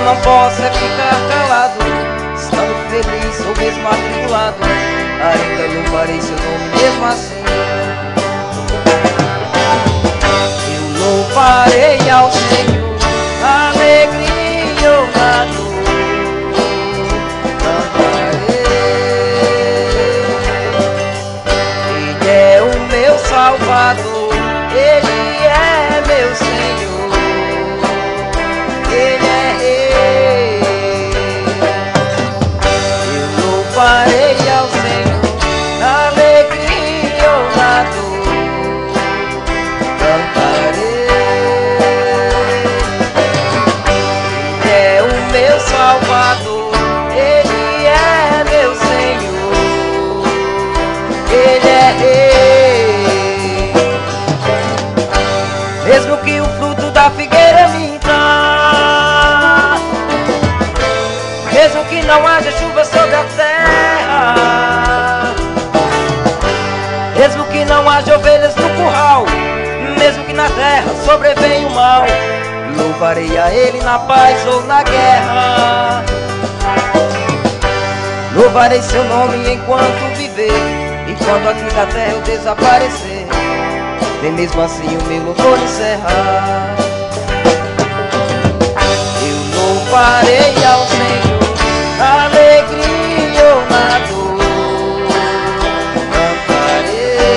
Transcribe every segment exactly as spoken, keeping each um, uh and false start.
não posso é ficar calado, estando feliz ou mesmo atribulado, ainda louvarei seu nome mesmo assim. Eu louvarei ao Senhor na alegria ou na dor, cantarei. Ele é o meu Salvador, Ele é meu Senhor, Ele é Rei. Eu louvarei ao Senhor na alegria ou na dor, cantarei. Ele é o meu Salvador, Ele é meu Senhor, Ele é Rei. Mesmo que o fruto da figueira minta, mesmo que não haja chuva sobre a terra, mesmo que não haja ovelhas no curral, mesmo que na terra sobrevenha o mal, louvarei a Ele na paz ou na guerra. Louvarei seu nome enquanto viver, enquanto aqui da terra eu desaparecer, nem mesmo assim o meu louvor encerrar. Eu louvarei ao Senhor na alegria ou na dor, cantarei.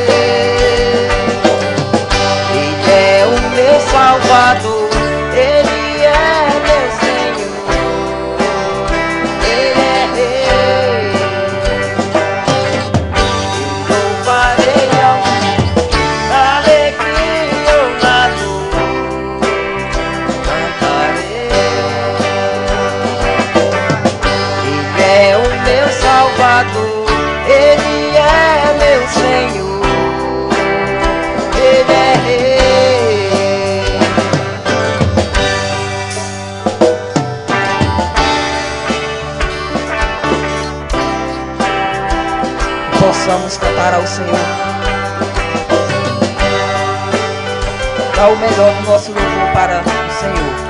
Ele é o meu Salvador, Ele é meu Senhor, Ele é Rei. Eu louvarei ao Senhor na alegria ou na dor, cantarei. Ele é o meu Salvador, Ele é meu Senhor, Ele é Rei. Possamos cantar ao Senhor, dar o melhor do nosso louvor para o Senhor.